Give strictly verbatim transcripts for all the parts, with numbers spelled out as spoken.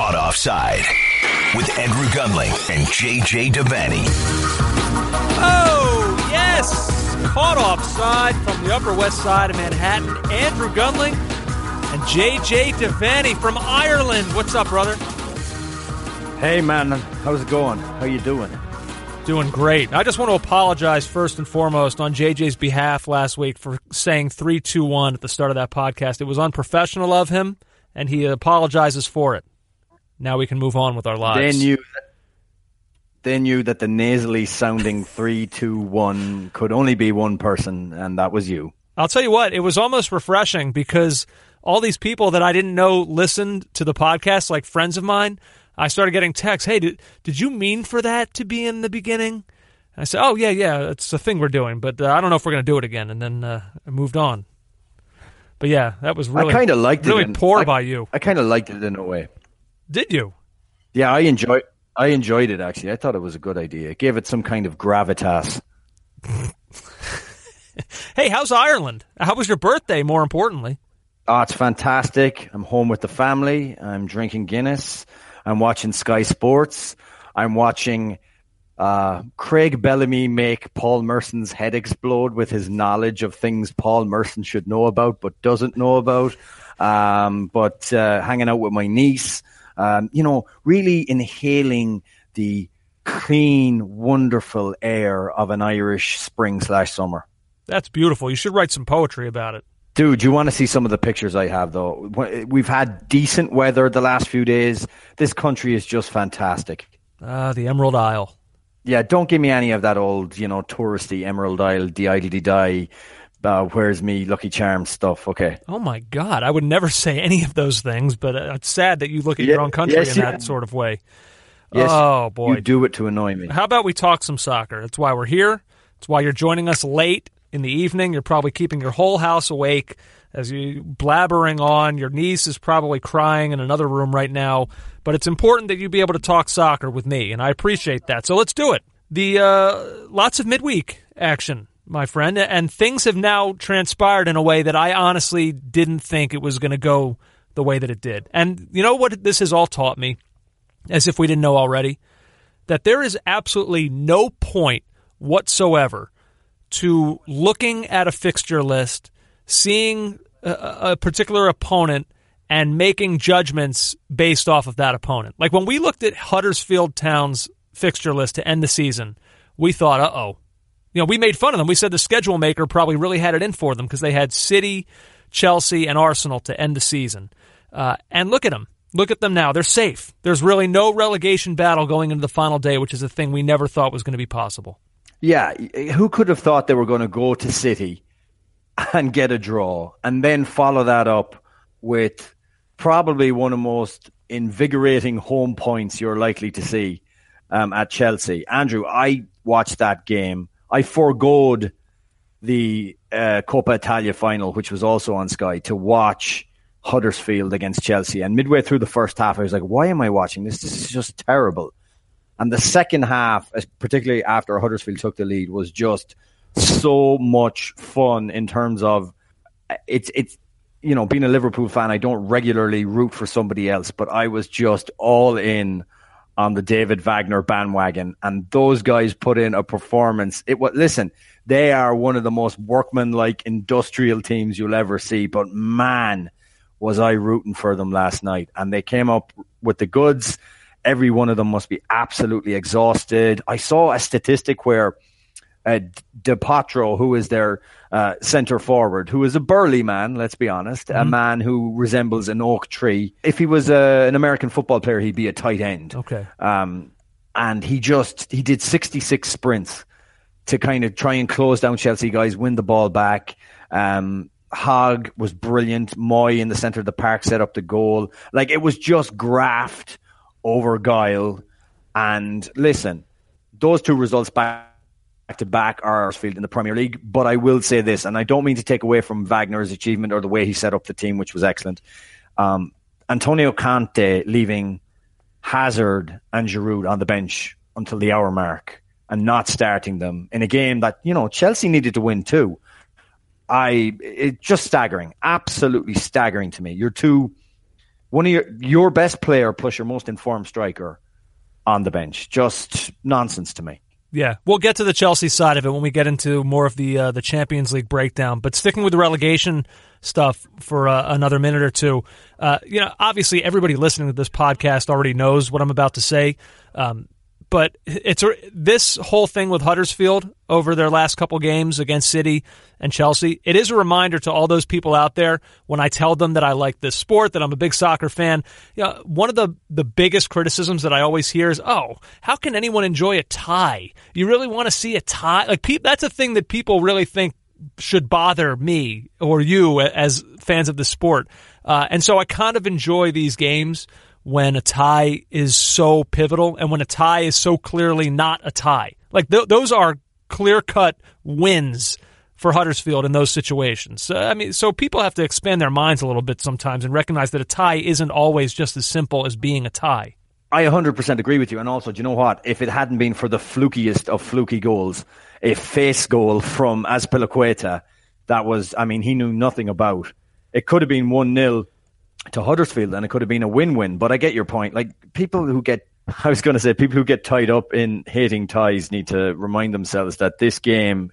Caught Offside with Andrew Gunling and J J Devaney. Oh, yes! Caught Offside from the Upper West Side of Manhattan. Andrew Gunling and J J Devaney from Ireland. What's up, brother? Hey, man. How's it going? How you doing? Doing great. I just want to apologize first and foremost on J J's behalf last week for saying three two one at the start of that podcast. It was unprofessional of him, and he apologizes for it. Now we can move on with our lives. They knew that, they knew that the nasally sounding three two one could only be one person, and that was you. I'll tell you what, it was almost refreshing because all these people that I didn't know listened to the podcast, like friends of mine, I started getting texts, hey, did, did you mean for that to be in the beginning? And I said, oh, yeah, yeah, it's a thing we're doing, but uh, I don't know if we're going to do it again. And then uh, I moved on. But yeah, that was really, I kind of liked really it in, poor I, by you. I kind of liked it in a way. Did you? Yeah, I enjoyed I enjoyed it, actually. I thought it was a good idea. It gave it some kind of gravitas. Hey, how's Ireland? How was your birthday, more importantly? Oh, it's fantastic. I'm home with the family. I'm drinking Guinness. I'm watching Sky Sports. I'm watching uh, Craig Bellamy make Paul Merson's head explode with his knowledge of things Paul Merson should know about but doesn't know about. Um, but uh, hanging out with my niece, um, you know, really inhaling the clean, wonderful air of an Irish spring slash summer. That's beautiful. You should write some poetry about it. Dude, you want to see some of the pictures I have, though? We've had decent weather the last few days. This country is just fantastic. Ah, uh, the Emerald Isle. Yeah, don't give me any of that old, you know, touristy Emerald Isle, de-idle-de-die, uh, where's me Lucky Charms stuff, okay? Oh, my God. I would never say any of those things, but uh, it's sad that you look at yeah, your own country yes, in yeah. that sort of way. Yes, oh, boy. You do it to annoy me. How about we talk some soccer? That's why we're here. That's why you're joining us late in the evening. You're probably keeping your whole house awake as you blabbering on. Your niece is probably crying in another room right now. But it's important that you be able to talk soccer with me, and I appreciate that. So let's do it. The uh, lots of midweek action, my friend, and things have now transpired in a way that I honestly didn't think it was going to go the way that it did. And you know what this has all taught me, as if we didn't know already, that there is absolutely no point whatsoever to looking at a fixture list, seeing a, a particular opponent, and making judgments based off of that opponent. Like when we looked at Huddersfield Town's fixture list to end the season, we thought, uh-oh. You know, we made fun of them. We said the schedule maker probably really had it in for them because they had City, Chelsea, and Arsenal to end the season. Uh, and look at them. Look at them now. They're safe. There's really no relegation battle going into the final day, which is a thing we never thought was going to be possible. Yeah, who could have thought they were going to go to City and get a draw and then follow that up with probably one of the most invigorating home points you're likely to see um, at Chelsea. Andrew, I watched that game. I forgoed the uh, Coppa Italia final, which was also on Sky, to watch Huddersfield against Chelsea. And midway through the first half, I was like, why am I watching this? This is just terrible. And the second half, particularly after Huddersfield took the lead, was just so much fun in terms of it's, it's, you know, being a Liverpool fan, I don't regularly root for somebody else, but I was just all in on the David Wagner bandwagon. And those guys put in a performance. It was, listen, they are one of the most workmanlike industrial teams you'll ever see, but man, was I rooting for them last night. And they came up with the goods. Every one of them must be absolutely exhausted. I saw a statistic where uh, De Potro, who is their uh, centre forward, who is a burly man, let's be honest, mm-hmm. a man who resembles an oak tree. If he was uh, an American football player, he'd be a tight end. Okay. Um, and he just, he did sixty-six sprints to kind of try and close down Chelsea guys, win the ball back. Um, Hogg was brilliant. Moy in the centre of the park set up the goal. Like, it was just graft over guile. And listen, those two results back to back are Huddersfield in the Premier League. But I will say this, and I don't mean to take away from Wagner's achievement or the way he set up the team, which was excellent. Um, Antonio Conte leaving Hazard and Giroud on the bench until the hour mark and not starting them in a game that, you know, Chelsea needed to win too. I it's just staggering, absolutely staggering to me. Your two one of your your best player plus your most informed striker on the bench. Just nonsense to me. Yeah, we'll get to the Chelsea side of it when we get into more of the uh, the Champions League breakdown. But sticking with the relegation stuff for uh, another minute or two, uh, you know, obviously everybody listening to this podcast already knows what I'm about to say. Um, but it's a, this whole thing with Huddersfield over their last couple games against City and Chelsea, it is a reminder to all those people out there when I tell them that I like this sport, that I'm a big soccer fan. You know, one of the, the biggest criticisms that I always hear is, oh, how can anyone enjoy a tie? You really want to see a tie? Like, pe- that's a thing that people really think should bother me or you as fans of the sport. Uh, and so I kind of enjoy these games when a tie is so pivotal and when a tie is so clearly not a tie. Like, th- those are clear-cut wins for Huddersfield in those situations. So, I mean, so people have to expand their minds a little bit sometimes and recognize that a tie isn't always just as simple as being a tie. I one hundred percent agree with you. And also, do you know what? If it hadn't been for the flukiest of fluky goals, a face goal from Azpilicueta, that was, I mean, he knew nothing about. It could have been one nil to Huddersfield and it could have been a win-win. But I get your point. Like, people who get, I was going to say, people who get tied up in hating ties need to remind themselves that this game,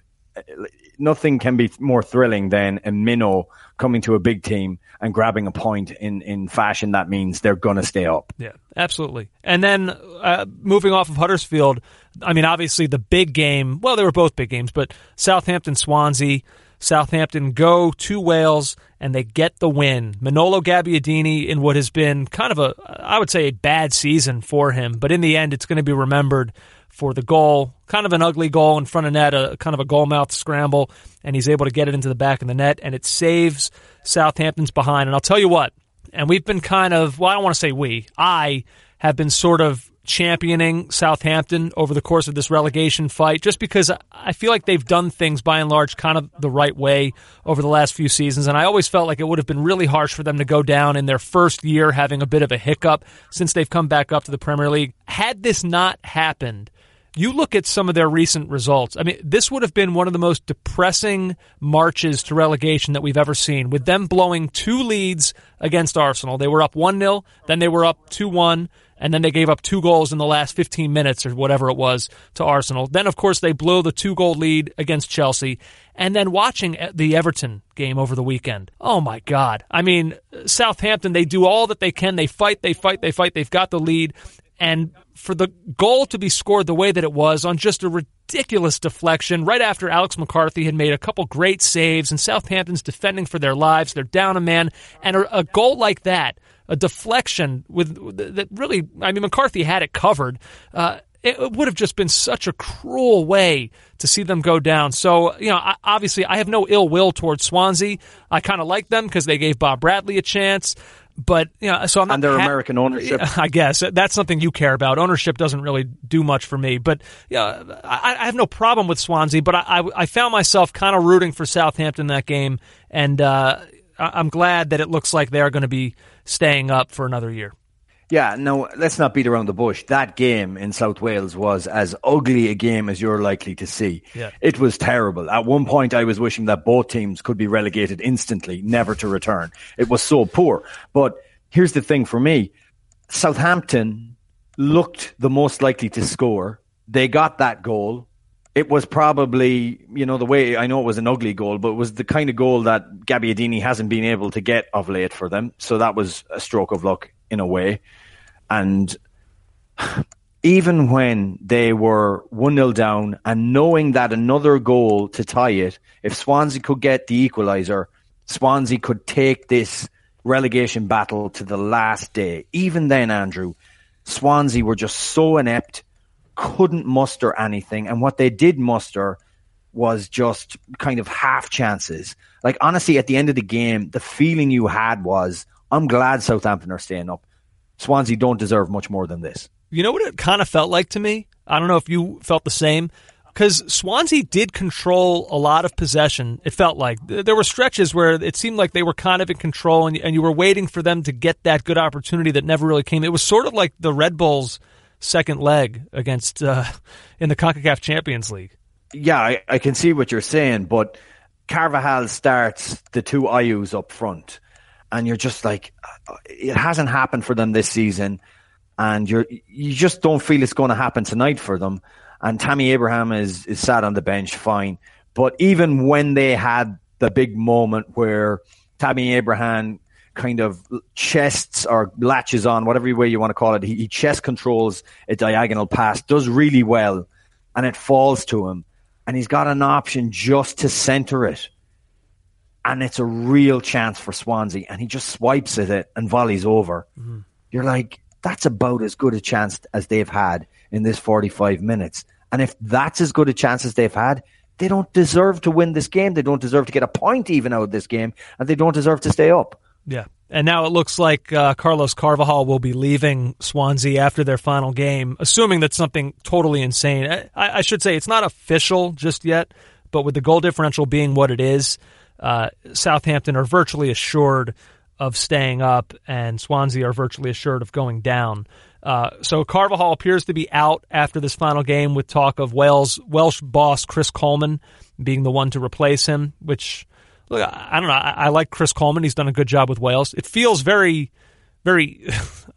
nothing can be more thrilling than a minnow coming to a big team and grabbing a point in, in fashion that means they're going to stay up. Yeah, absolutely. And then uh, moving off of Huddersfield, I mean, obviously the big game, well, they were both big games, but Southampton-Swansea, Southampton go to Wales and they get the win. Manolo Gabbiadini in what has been kind of a, I would say, a bad season for him, but in the end it's going to be remembered for the goal, kind of an ugly goal in front of net, a kind of a goal-mouth scramble, and he's able to get it into the back of the net, and it saves Southampton's behind. And I'll tell you what, and we've been kind of, well, I don't want to say we, I have been sort of championing Southampton over the course of this relegation fight, just because I feel like they've done things by and large kind of the right way over the last few seasons, and I always felt like it would have been really harsh for them to go down in their first year having a bit of a hiccup since they've come back up to the Premier League. Had this not happened, you look at some of their recent results. I mean, this would have been one of the most depressing marches to relegation that we've ever seen, with them blowing two leads against Arsenal. They were up one nil, then they were up two one, and then they gave up two goals in the last fifteen minutes or whatever it was to Arsenal. Then, of course, they blew the two-goal lead against Chelsea. And then watching the Everton game over the weekend, oh my God. I mean, Southampton, they do all that they can. They fight, they fight, they fight. They've got the lead. And for the goal to be scored the way that it was on just a ridiculous deflection right after Alex McCarthy had made a couple great saves and Southampton's defending for their lives, they're down a man, and a, a goal like that, a deflection with that really, I mean, McCarthy had it covered. Uh, it would have just been such a cruel way to see them go down. So, you know, I, obviously I have no ill will towards Swansea. I kind of like them because they gave Bob Bradley a chance. But, you know, so I'm not. And their ha- American ownership. I guess that's something you care about. Ownership doesn't really do much for me. But, you know, I, I have no problem with Swansea, but I, I, I found myself kind of rooting for Southampton in that game. And uh, I'm glad that it looks like they're going to be staying up for another year. Yeah, no, let's not beat around the bush. That game in South Wales was as ugly a game as you're likely to see. Yeah. It was terrible. At one point, I was wishing that both teams could be relegated instantly, never to return. It was so poor. But here's the thing for me. Southampton looked the most likely to score. They got that goal. It was probably, you know, the way, I know it was an ugly goal, but it was the kind of goal that Gabbiadini hasn't been able to get of late for them. So that was a stroke of luck in a way. And even when they were one nil down and knowing that another goal to tie it, if Swansea could get the equaliser, Swansea could take this relegation battle to the last day. Even then, Andrew, Swansea were just so inept, couldn't muster anything. And what they did muster was just kind of half chances. Like, honestly, at the end of the game, the feeling you had was, I'm glad Southampton are staying up. Swansea don't deserve much more than this. You know what it kind of felt like to me? I don't know if you felt the same. Because Swansea did control a lot of possession, it felt like. There were stretches where it seemed like they were kind of in control, and, and you were waiting for them to get that good opportunity that never really came. It was sort of like the Red Bulls' second leg against uh, in the CONCACAF Champions League. Yeah, I, I can see what you're saying, but Carvajal starts the two Ayus up front. and you're just like, it hasn't happened for them this season, and you're you just don't feel it's going to happen tonight for them. And Tammy Abraham is is sat on the bench, fine, but even when they had the big moment where Tammy Abraham kind of chests or latches on, whatever way you want to call it, he, he chest controls a diagonal pass, does really well, and it falls to him, and he's got an option just to center it, and it's a real chance for Swansea, and he just swipes at it and volleys over. Mm-hmm. You're like, that's about as good a chance as they've had in this forty-five minutes. And if that's as good a chance as they've had, they don't deserve to win this game. They don't deserve to get a point even out of this game, and they don't deserve to stay up. Yeah. And now it looks like uh, Carlos Carvajal will be leaving Swansea after their final game, assuming that's something totally insane. I, I should say it's not official just yet, but with the goal differential being what it is, uh, Southampton are virtually assured of staying up, and Swansea are virtually assured of going down. Uh, so Carvajal appears to be out after this final game, with talk of Wales Welsh boss Chris Coleman being the one to replace him, which... Look, I don't know. I, I like Chris Coleman. He's done a good job with Wales. It feels very, very,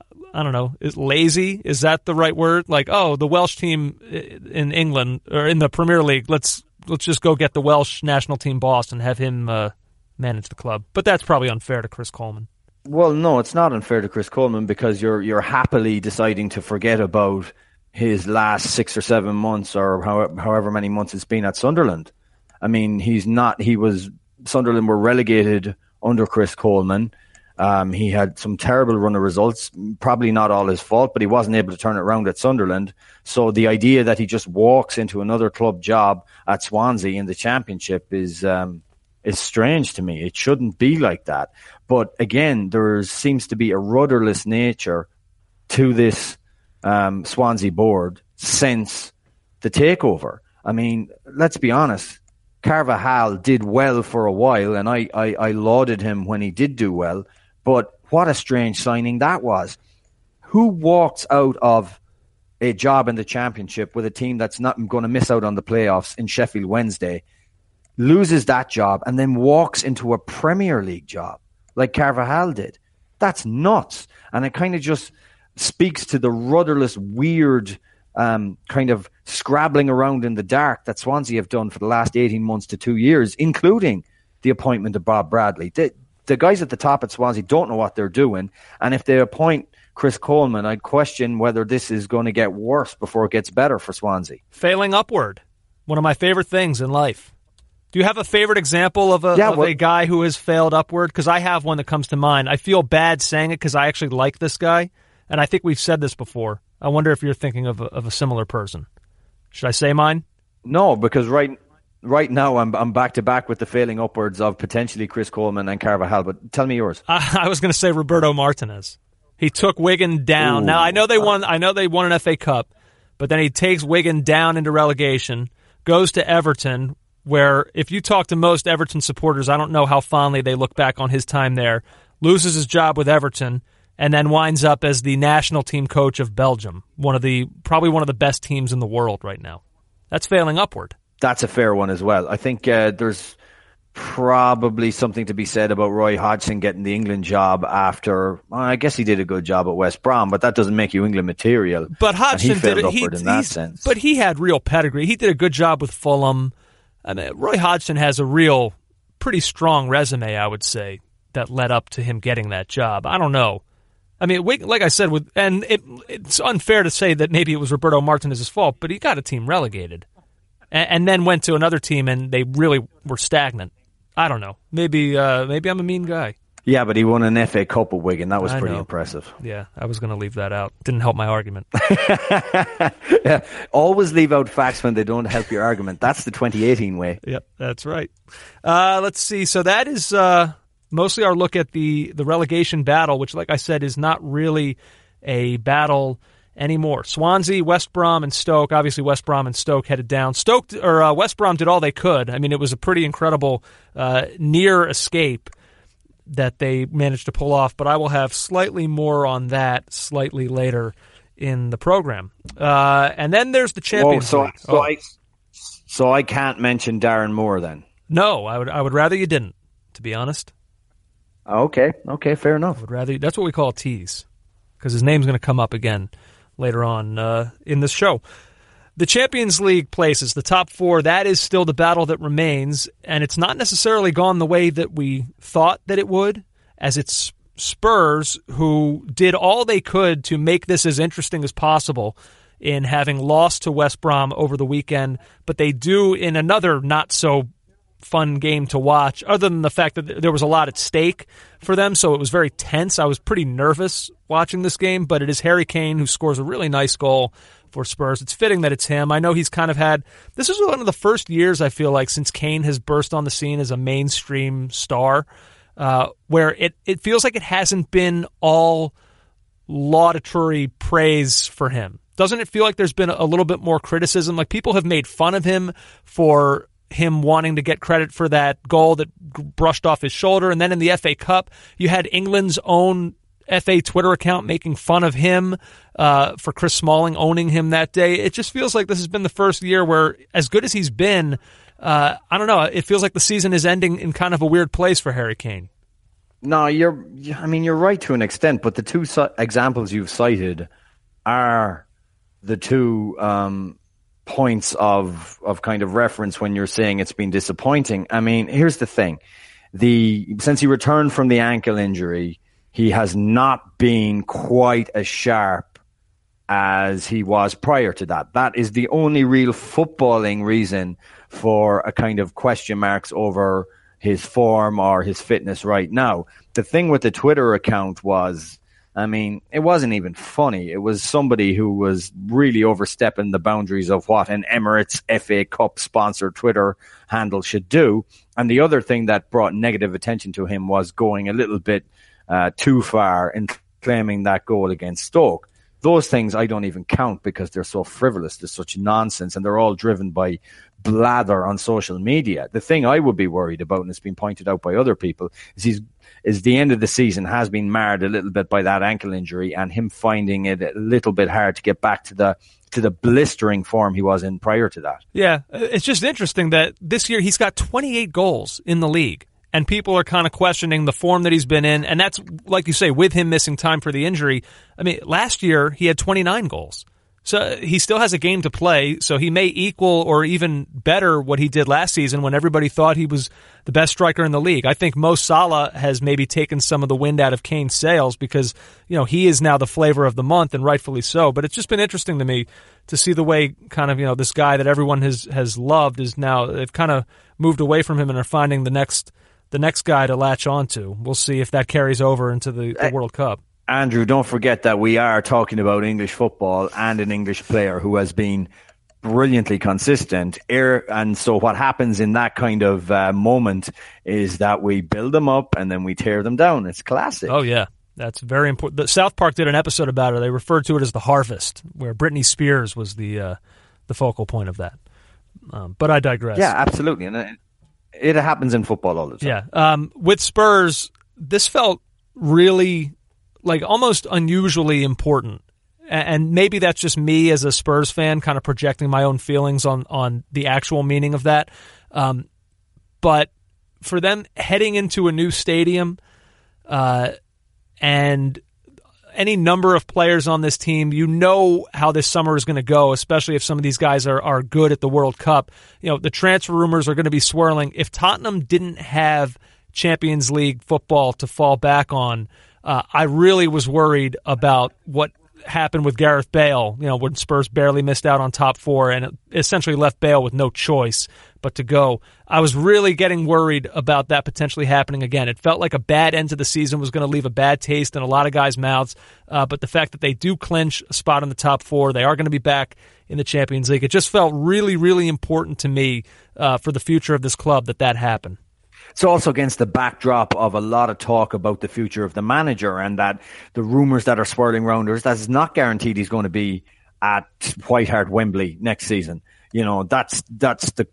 I don't know, is lazy? Is that the right word? Like, oh, the Welsh team in England or in the Premier League, let's let's just go get the Welsh national team boss and have him uh, manage the club. But that's probably unfair to Chris Coleman. Well, no, it's not unfair to Chris Coleman, because you're you're happily deciding to forget about his last six or seven months or however, however many months it's been at Sunderland. I mean, he's not. He was. Sunderland were relegated under Chris Coleman. Um, he had some terrible run of results, probably not all his fault, but he wasn't able to turn it around at Sunderland. So the idea that he just walks into another club job at Swansea in the Championship is um, is strange to me. It shouldn't be like that. But again, there seems to be a rudderless nature to this um, Swansea board since the takeover. I mean, let's be honest. Carvajal did well for a while, and I, I, I lauded him when he did do well, but what a strange signing that was. Who walks out of a job in the Championship with a team that's not going to miss out on the playoffs in Sheffield Wednesday, loses that job, and then walks into a Premier League job like Carvajal did? That's nuts. And it kind of just speaks to the rudderless, weird Um, kind of scrabbling around in the dark that Swansea have done for the last eighteen months to two years, including the appointment of Bob Bradley. The, the guys at the top at Swansea don't know what they're doing, and if they appoint Chris Coleman, I'd question whether this is going to get worse before it gets better for Swansea. Failing upward, one of my favorite things in life. Do you have a favorite example of a, yeah, of well, a guy who has failed upward? Because I have one that comes to mind. I feel bad saying it because I actually like this guy, and I think we've said this before. I wonder if you're thinking of a, of a similar person. Should I say mine? No, because right right now I'm I'm back to back with the failing upwards of potentially Chris Coleman and Carvajal. But tell me yours. I, I was going to say Roberto Martinez. He took Wigan down. Ooh. Now I know they won. I know they won an F A Cup, but then he takes Wigan down into relegation, goes to Everton, where if you talk to most Everton supporters, I don't know how fondly they look back on his time there. Loses his job with Everton, and then winds up as the national team coach of Belgium, one of the probably one of the best teams in the world right now. That's failing upward. That's a fair one as well. I think uh, there's probably something to be said about Roy Hodgson getting the England job after, well, I guess he did a good job at West Brom, but that doesn't make you England material. But Hodgson and he failed did it, upward he, in that sense. But he had real pedigree. He did a good job with Fulham. I mean, Roy Hodgson has a real, pretty strong resume, I would say, that led up to him getting that job. I don't know. I mean, like I said, with and it, it's unfair to say that maybe it was Roberto Martinez's fault, but he got a team relegated and, and then went to another team and they really were stagnant. I don't know. Maybe uh, maybe I'm a mean guy. Yeah, but he won an F A Cup with Wigan. That was I pretty know. impressive. Yeah, I was going to leave that out. Didn't help my argument. Yeah, always leave out facts when they don't help your argument. That's the twenty eighteen way. Yep, that's right. Uh, let's see. So that is... Uh, Mostly our look at the, the relegation battle, which, like I said, is not really a battle anymore. Swansea, West Brom, and Stoke. Obviously, West Brom and Stoke headed down. Stoke or uh, West Brom did all they could. I mean, it was a pretty incredible uh, near escape that they managed to pull off. But I will have slightly more on that slightly later in the program. Uh, and then there's the Champions oh, so, League. So oh. I, so I can't mention Darren Moore then. No, I would I would rather you didn't, to be honest. Okay, okay, fair enough. I would rather. That's what we call a tease, because his name's going to come up again later on uh, in this show. The Champions League places, the top four, that is still the battle that remains, and it's not necessarily gone the way that we thought that it would, as it's Spurs who did all they could to make this as interesting as possible in having lost to West Brom over the weekend, but they do in another not-so-fun game to watch, other than the fact that there was a lot at stake for them, so it was very tense. I was pretty nervous watching this game, but it is Harry Kane who scores a really nice goal for Spurs. It's fitting that it's him. I know he's kind of had... This is one of the first years, I feel like, since Kane has burst on the scene as a mainstream star, uh, where it, it feels like it hasn't been all laudatory praise for him. Doesn't it feel like there's been a little bit more criticism? Like, people have made fun of him for him wanting to get credit for that goal that brushed off his shoulder. And then in the F A Cup, you had England's own F A Twitter account making fun of him uh, for Chris Smalling owning him that day. It just feels like this has been the first year where, as good as he's been, uh, I don't know, it feels like the season is ending in kind of a weird place for Harry Kane. No, you're, I mean, you're right to an extent, but the two su- examples you've cited are the two um, points of of kind of reference when you're saying it's been disappointing. I mean, here's the thing. The since he returned from the ankle injury, he has not been quite as sharp as he was prior to that. That is the only real footballing reason for a kind of question marks over his form or his fitness right now. The thing with the Twitter account was, I mean, it wasn't even funny. It was somebody who was really overstepping the boundaries of what an Emirates F A Cup sponsored Twitter handle should do. And the other thing that brought negative attention to him was going a little bit uh, too far in claiming that goal against Stoke. Those things I don't even count because they're so frivolous. They're such nonsense, and they're all driven by blather on social media. The thing I would be worried about, and it's been pointed out by other people, is he's is the end of the season has been marred a little bit by that ankle injury and him finding it a little bit hard to get back to the to the blistering form he was in prior to that. Yeah, it's just interesting that this year he's got twenty-eight goals in the league, and people are kind of questioning the form that he's been in, and that's, like you say, with him missing time for the injury. I mean, last year he had twenty-nine goals. So he still has a game to play, so he may equal or even better what he did last season when everybody thought he was the best striker in the league. I think Mo Salah has maybe taken some of the wind out of Kane's sails because, you know, he is now the flavor of the month, and rightfully so. But it's just been interesting to me to see the way kind of, you know, this guy that everyone has, has loved is now, they've kind of moved away from him and are finding the next the next guy to latch onto. We'll see if that carries over into the, the World Cup. Andrew, don't forget that we are talking about English football and an English player who has been brilliantly consistent. And so what happens in that kind of uh, moment is that we build them up and then we tear them down. It's classic. Oh, yeah. That's very important. The South Park did an episode about it. They referred to it as the Harvest, where Britney Spears was the uh, the focal point of that. Um, but I digress. Yeah, absolutely. And it, it happens in football all the time. Yeah. Um, with Spurs, this felt really... like almost unusually important. And maybe that's just me as a Spurs fan kind of projecting my own feelings on, on the actual meaning of that. Um, but for them heading into a new stadium uh, and any number of players on this team, you know how this summer is going to go, especially if some of these guys are, are good at the World Cup. You know, the transfer rumors are going to be swirling. If Tottenham didn't have Champions League football to fall back on, Uh, I really was worried about what happened with Gareth Bale, you know, when Spurs barely missed out on top four and it essentially left Bale with no choice but to go. I was really getting worried about that potentially happening again. It felt like a bad end to the season was going to leave a bad taste in a lot of guys' mouths, uh, but the fact that they do clinch a spot in the top four, they are going to be back in the Champions League. It just felt really, really important to me uh, for the future of this club that that happened. It's also against the backdrop of a lot of talk about the future of the manager and that the rumours that are swirling around us, that it's not guaranteed he's going to be at White Hart Wembley next season. You know, that's that's the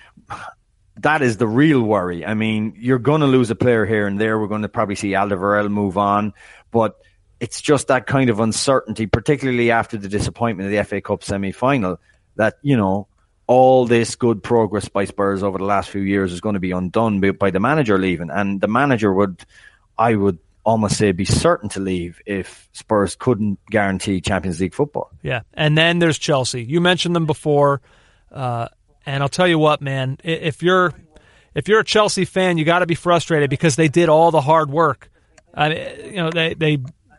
that is the real worry. I mean, you're going to lose a player here and there. We're going to probably see Alderweireld move on, but it's just that kind of uncertainty, particularly after the disappointment of the F A Cup semi-final, that, you know, all this good progress by Spurs over the last few years is going to be undone by, by the manager leaving. And the manager would I would almost say be certain to leave if Spurs couldn't guarantee Champions League football. Yeah, and then there's Chelsea. You mentioned them before, uh, and I'll tell you what, man, if you're if you're a Chelsea fan, you got to be frustrated because they did all the hard work. I mean, you know, they they,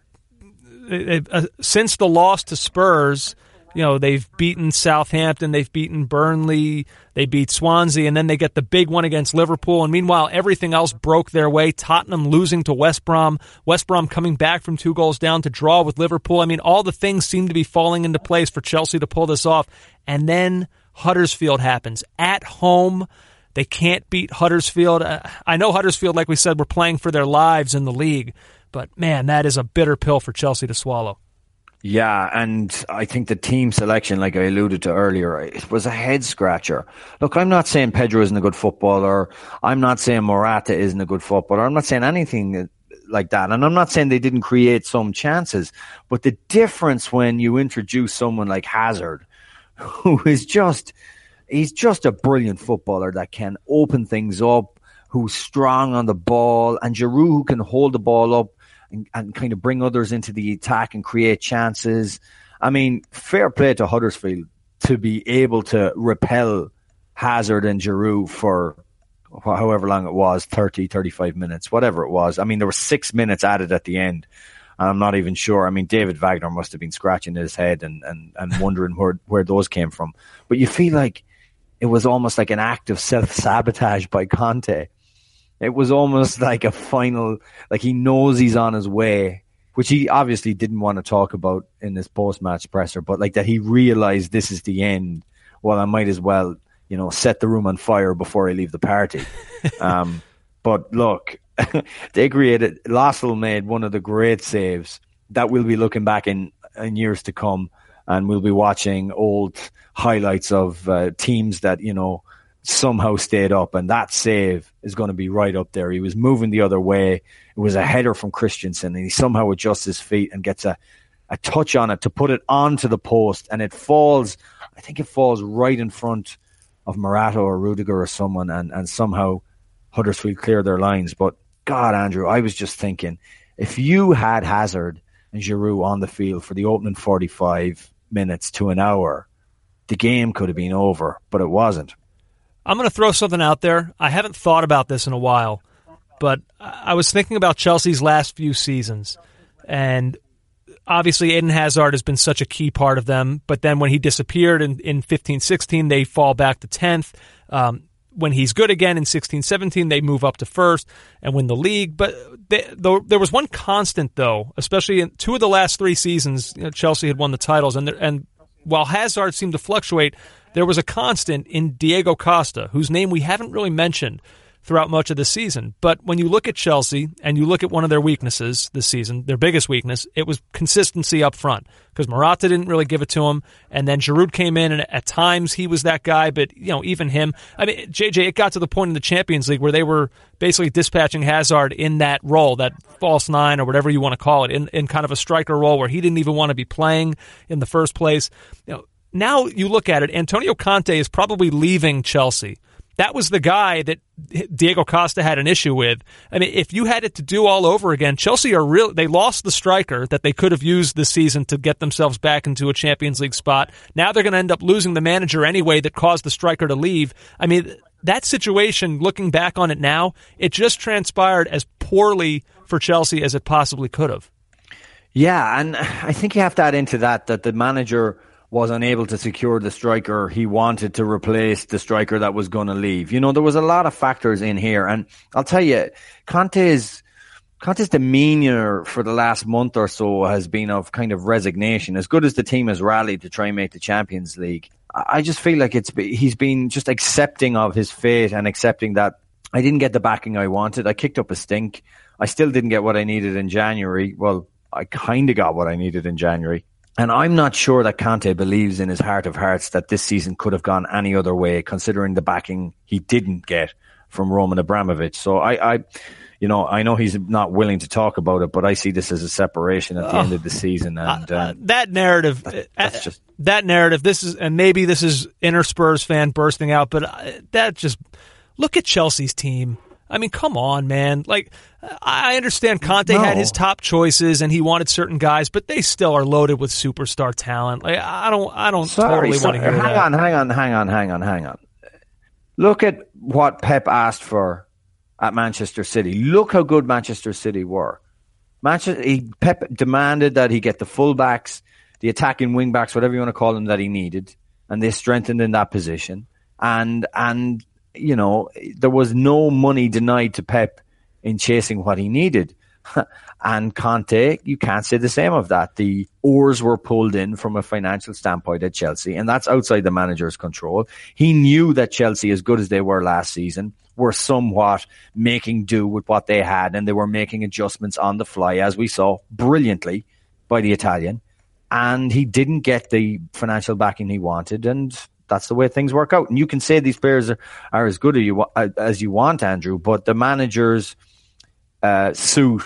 they uh, since the loss to Spurs, you know, they've beaten Southampton, they've beaten Burnley, they beat Swansea, and then they get the big one against Liverpool. And meanwhile, everything else broke their way. Tottenham losing to West Brom, West Brom coming back from two goals down to draw with Liverpool. I mean, all the things seem to be falling into place for Chelsea to pull this off. And then Huddersfield happens. At home, they can't beat Huddersfield. I know Huddersfield, like we said, were playing for their lives in the league. But, man, that is a bitter pill for Chelsea to swallow. Yeah, and I think the team selection, like I alluded to earlier, it was a head-scratcher. Look, I'm not saying Pedro isn't a good footballer. I'm not saying Morata isn't a good footballer. I'm not saying anything like that. And I'm not saying they didn't create some chances. But the difference when you introduce someone like Hazard, who is just, he's just a brilliant footballer that can open things up, who's strong on the ball, and Giroud, who can hold the ball up And, and kind of bring others into the attack and create chances. I mean, fair play to Huddersfield to be able to repel Hazard and Giroud for however long it was, thirty, thirty-five minutes, whatever it was. I mean, there were six minutes added at the end, and I'm not even sure. I mean, David Wagner must have been scratching his head and, and, and wondering where, where those came from. But you feel like it was almost like an act of self-sabotage by Conte. It was almost like a final, like he knows he's on his way, which he obviously didn't want to talk about in this post-match presser, but like that he realized this is the end. Well, I might as well, you know, set the room on fire before I leave the party. um, but look, they created, Lossell made one of the great saves that we'll be looking back in, in years to come, and we'll be watching old highlights of uh, teams that, you know, somehow stayed up, and that save is going to be right up there. He was moving the other way. It was a header from Christensen, and he somehow adjusts his feet and gets a, a touch on it to put it onto the post, and it falls, I think it falls right in front of Morata or Rudiger or someone, and, and somehow Huddersfield clear their lines. But God, Andrew, I was just thinking, if you had Hazard and Giroud on the field for the opening forty-five minutes to an hour, the game could have been over, but it wasn't. I'm going to throw something out there. I haven't thought about this in a while, but I was thinking about Chelsea's last few seasons. And obviously Eden Hazard has been such a key part of them, but then when he disappeared in, in fifteen sixteen, they fall back to tenth. Um, when he's good again in sixteen seventeen, they move up to first and win the league. But they, though, there was one constant, though, especially in two of the last three seasons, you know, Chelsea had won the titles. And, and while Hazard seemed to fluctuate, there was a constant in Diego Costa, whose name we haven't really mentioned throughout much of the season. But when you look at Chelsea and you look at one of their weaknesses this season, their biggest weakness, it was consistency up front, because Morata didn't really give it to him, and then Giroud came in, and at times he was that guy, but you know, even him. I mean, J J, it got to the point in the Champions League where they were basically dispatching Hazard in that role, that false nine or whatever you want to call it, in, in kind of a striker role where he didn't even want to be playing in the first place. You know, now you look at it, Antonio Conte is probably leaving Chelsea. That was the guy that Diego Costa had an issue with. I mean, if you had it to do all over again, Chelsea are real. They lost the striker that they could have used this season to get themselves back into a Champions League spot. Now they're going to end up losing the manager anyway that caused the striker to leave. I mean, that situation, looking back on it now, it just transpired as poorly for Chelsea as it possibly could have. Yeah, and I think you have to add into that that the manager was unable to secure the striker he wanted to replace the striker that was going to leave. You know, there was a lot of factors in here. And I'll tell you, Conte's, Conte's demeanour for the last month or so has been of kind of resignation. As good as the team has rallied to try and make the Champions League, I just feel like it's he's been just accepting of his fate and accepting that I didn't get the backing I wanted. I kicked up a stink. I still didn't get what I needed in January. Well, I kind of got what I needed in January. And I'm not sure that Conte believes in his heart of hearts that this season could have gone any other way, considering the backing he didn't get from Roman Abramovich. So I, I you know, I know he's not willing to talk about it, but I see this as a separation at the oh, end of the season. And uh, uh, that narrative, that, that's just that narrative. This is, and maybe this is inner Spurs fan bursting out, but uh, that just look at Chelsea's team. I mean, come on, man. Like, I understand Conte no. had his top choices and he wanted certain guys, but they still are loaded with superstar talent. Like, I don't, I don't sorry, totally sorry. want to hear hang that. on, hang on, hang on, hang on, hang on. Look at what Pep asked for at Manchester City. Look how good Manchester City were. Manchester, he, Pep demanded that he get the fullbacks, the attacking wing backs, whatever you want to call them, that he needed, and they strengthened in that position. And and you know, there was no money denied to Pep in chasing what he needed. And Conte, you can't say the same of that. The oars were pulled in from a financial standpoint at Chelsea, and that's outside the manager's control. He knew that Chelsea, as good as they were last season, were somewhat making do with what they had, and they were making adjustments on the fly, as we saw brilliantly by the Italian. And he didn't get the financial backing he wanted, and that's the way things work out. And you can say these players are, are as good as you, as you want, Andrew, but the manager's uh, suit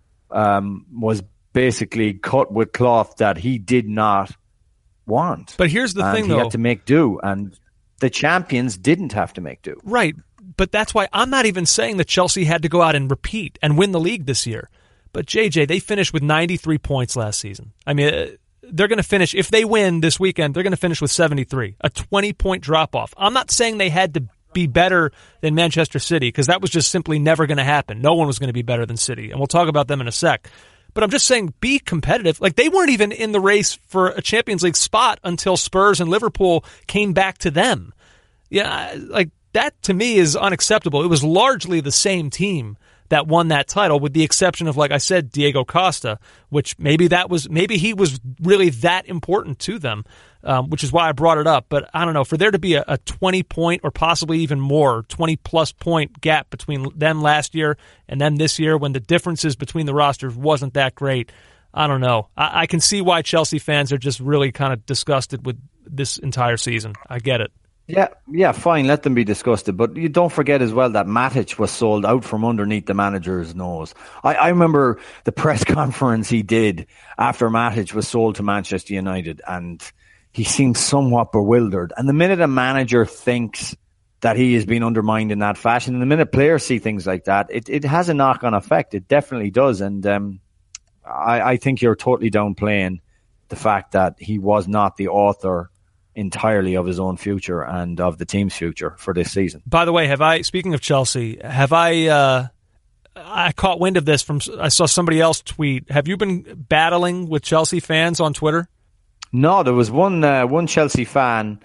um, was basically cut with cloth that he did not want. But here's the and thing, he though. He had to make do, and the champions didn't have to make do. Right, but that's why I'm not even saying that Chelsea had to go out and repeat and win the league this year. But, J J, they finished with ninety-three points last season. I mean, uh, they're going to finish, if they win this weekend, they're going to finish with seventy-three, a twenty-point drop-off. I'm not saying they had to be better than Manchester City, because that was just simply never going to happen. No one was going to be better than City, and we'll talk about them in a sec. But I'm just saying, be competitive. Like, they weren't even in the race for a Champions League spot until Spurs and Liverpool came back to them. Yeah, like, that to me is unacceptable. It was largely the same team that won that title, with the exception of, like I said, Diego Costa, which maybe that was maybe he was really that important to them, um, which is why I brought it up. But I don't know, for there to be a, a twenty point or possibly even more, twenty plus point gap between them last year and them this year, when the differences between the rosters wasn't that great, I don't know. I, I can see why Chelsea fans are just really kind of disgusted with this entire season. I get it. Yeah, yeah, fine. Let them be disgusted. But you don't forget as well that Matic was sold out from underneath the manager's nose. I, I remember the press conference he did after Matic was sold to Manchester United, and he seemed somewhat bewildered. And the minute a manager thinks that he is being undermined in that fashion, and the minute players see things like that, it, it has a knock-on effect. It definitely does. And um, I, I think you're totally downplaying the fact that he was not the author entirely of his own future and of the team's future for this season. By the way, have I, speaking of Chelsea, have I, uh, I caught wind of this from, I saw somebody else tweet. Have you been battling with Chelsea fans on Twitter? No, there was one, uh, one Chelsea fan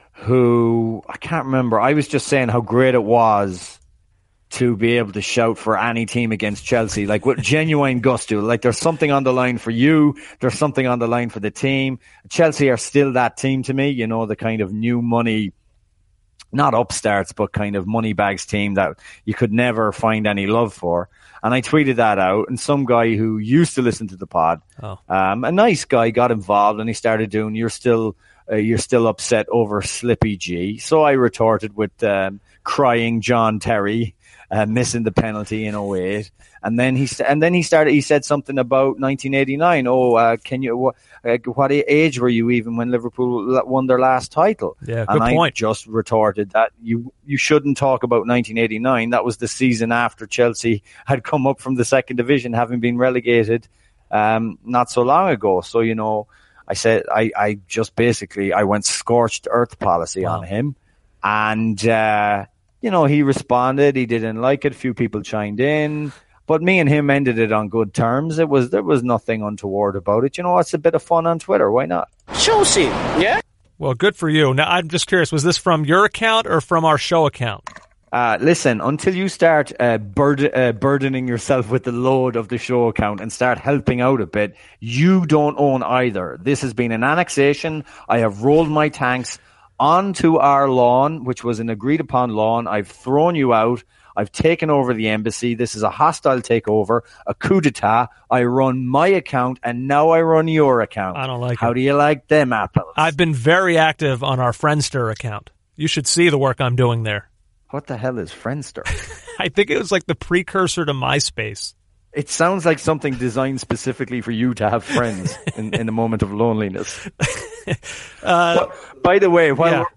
who, I can't remember, I was just saying how great it was to be able to shout for any team against Chelsea, like with genuine gusto. Like, there's something on the line for you. There's something on the line for the team. Chelsea are still that team to me, you know, the kind of new money, not upstarts, but kind of money bags team that you could never find any love for. And I tweeted that out, and some guy who used to listen to the pod, oh. um, a nice guy, got involved, and he started doing, you're still, uh, you're still upset over Slippy G. So I retorted with, um, crying John Terry, Uh, missing the penalty in oh eight, and then he and then he started. He said something about nineteen eighty-nine. Oh, uh, can you? What, uh, what age were you even when Liverpool won their last title? Yeah, good and I point. just retorted that you you shouldn't talk about nineteen eighty-nine. That was the season after Chelsea had come up from the second division, having been relegated um, not so long ago. So you know, I said I I just basically I went scorched earth policy wow. on him, and. Uh, You know, he responded. He didn't like it. A few people chimed in, but me and him ended it on good terms. It was there was nothing untoward about it. You know, it's a bit of fun on Twitter. Why not? Chelsea, yeah. Well, good for you. Now, I'm just curious. Was this from your account or from our show account? Uh, listen, until you start uh, burd- uh, burdening yourself with the load of the show account and start helping out a bit, you don't own either. This has been an annexation. I have rolled my tanks onto our lawn, which was an agreed upon lawn. I've thrown you out. I've taken over the embassy. This is a hostile takeover, a coup d'etat. I run my account, and now I run your account. I don't like How it. do you like them apples? I've been very active on our Friendster account. You should see the work I'm doing there. What the hell is Friendster? I think it was like the precursor to MySpace. It sounds like something designed specifically for you to have friends in, in a moment of loneliness. uh, but, by the way, while yeah. we're,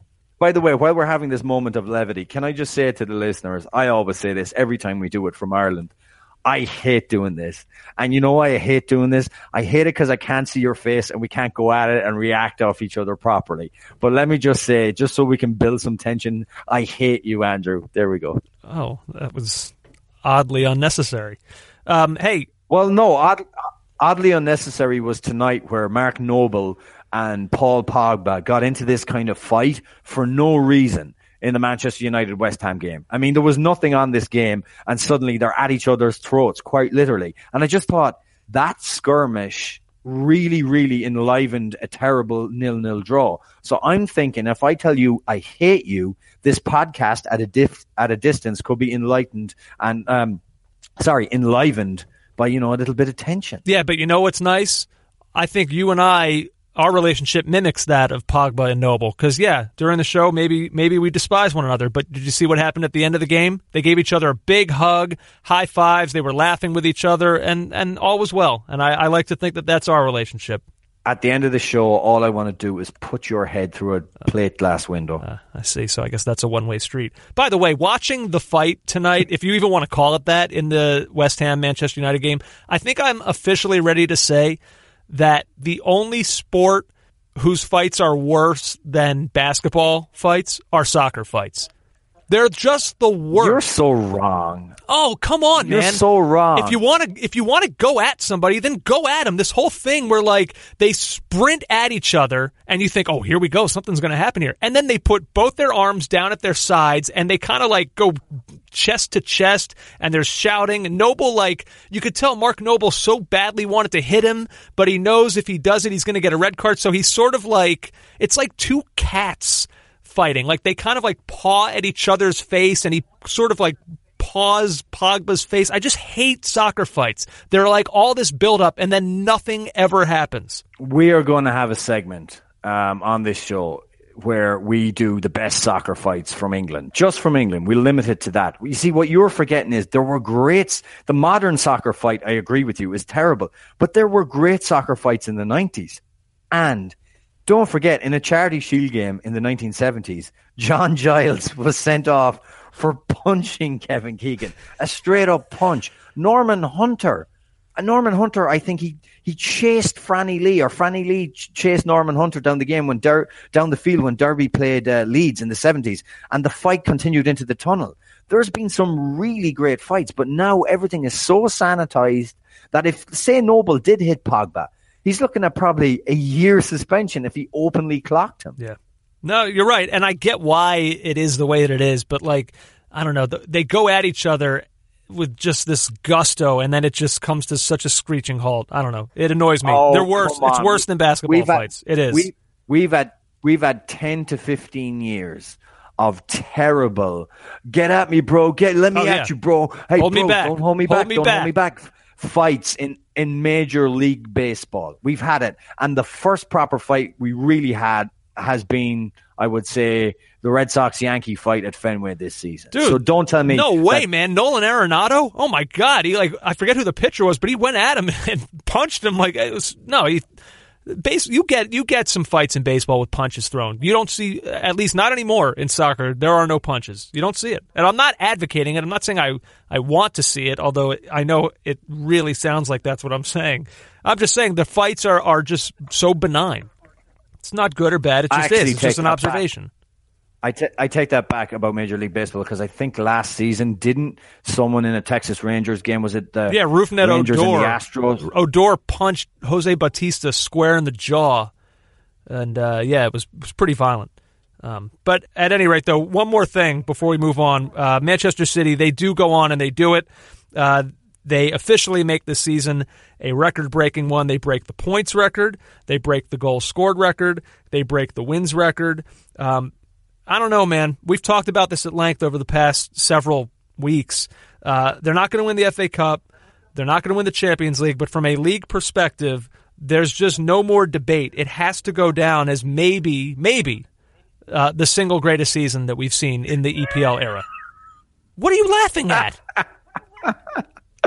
by the way, while we're having this moment of levity, can I just say to the listeners, I always say this every time we do it from Ireland. I hate doing this. And you know why I hate doing this? I hate it because I can't see your face and we can't go at it and react off each other properly. But let me just say, just so we can build some tension, I hate you, Andrew. There we go. Oh, that was oddly unnecessary. Um, hey. Well, no, odd, oddly unnecessary was tonight where Mark Noble and Paul Pogba got into this kind of fight for no reason in the Manchester United West Ham game. I mean, there was nothing on this game, and suddenly they're at each other's throats, quite literally. And I just thought that skirmish really, really enlivened a terrible nil-nil draw. So I'm thinking, if I tell you I hate you, this podcast at a dif- at a distance could be enlightened and, um, sorry, enlivened by, you know, a little bit of tension. Yeah, but you know what's nice? I think you and I, our relationship mimics that of Pogba and Noble. Because, yeah, during the show, maybe maybe we despise one another. But did you see what happened at the end of the game? They gave each other a big hug, high fives. They were laughing with each other, and, and all was well. And I, I like to think that that's our relationship. At the end of the show, all I want to do is put your head through a plate glass window. Uh, I see. So I guess that's a one-way street. By the way, watching the fight tonight, if you even want to call it that, in the West Ham-Manchester United game, I think I'm officially ready to say that the only sport whose fights are worse than basketball fights are soccer fights. They're just the worst. You're so wrong. Oh, come on, You're man. You're so wrong. If you want to if you want to go at somebody, then go at them. This whole thing where like they sprint at each other and you think, "Oh, here we go. Something's going to happen here." And then they put both their arms down at their sides and they kind of like go chest to chest and there's shouting. And Noble, like, you could tell Mark Noble so badly wanted to hit him, but he knows if he does it, he's going to get a red card. So he's sort of like, it's like two cats fighting. Like they kind of like paw at each other's face and he sort of like paws Pogba's face. I just hate soccer fights. They're like all this build up and then nothing ever happens. We are going to have a segment um, on this show where we do the best soccer fights from England, just from England. We'll limit it to that. You see, what you're forgetting is there were greats. The modern soccer fight, I agree with you, is terrible. But there were great soccer fights in the nineties. And don't forget, in a Charity Shield game in the nineteen seventies, John Giles was sent off for punching Kevin Keegan. A straight-up punch. Norman Hunter. And Norman Hunter, I think he, he chased Franny Lee, or Franny Lee ch- chased Norman Hunter down the game when Der- down the field when Derby played uh, Leeds in the seventies, and the fight continued into the tunnel. There's been some really great fights, but now everything is so sanitized that if, say, Noble did hit Pogba, he's looking at probably a year suspension if he openly clocked him. Yeah. No, you're right, and I get why it is the way that it is, but like, I don't know, they go at each other with just this gusto, and then it just comes to such a screeching halt. I don't know. It annoys me. Oh, They're worse. It's worse than basketball we've fights. Had, it is. We, we've had we've had ten to fifteen years of terrible. Get at me, bro. Get let me oh, at yeah. you, bro. Hey, hold bro, me back. Don't hold me hold back. Me don't back. hold me back. Fights in in Major League Baseball. We've had it, and the first proper fight we really had has been, I would say, the Red Sox-Yankee fight at Fenway this season. Dude, so don't tell me. No way, that, man. Nolan Arenado? Oh, my God. He like I forget who the pitcher was, but he went at him and punched him like it was. No, he. Base, you get you get some fights in baseball with punches thrown. You don't see, at least not anymore in soccer, there are no punches. You don't see it. And I'm not advocating it. I'm not saying I, I want to see it, although it, I know it really sounds like that's what I'm saying. I'm just saying the fights are, are just so benign. It's not good or bad. It just is. It's just an observation. Back. I, t- I take that back about Major League Baseball because I think last season, didn't someone in a Texas Rangers game, was it the yeah, Rougned Rangers Odor, and the Astros? Odor punched Jose Bautista square in the jaw. And, uh, yeah, it was, it was pretty violent. Um, but at any rate, though, one more thing before we move on. Uh, Manchester City, they do go on and they do it. Uh, they officially make this season a record-breaking one. They break the points record. They break the goals scored record. They break the wins record. Um, I don't know, man. We've talked about this at length over the past several weeks. Uh, they're not going to win the F A Cup. They're not going to win the Champions League. But from a league perspective, there's just no more debate. It has to go down as maybe, maybe uh, the single greatest season that we've seen in the E P L era. What are you laughing at?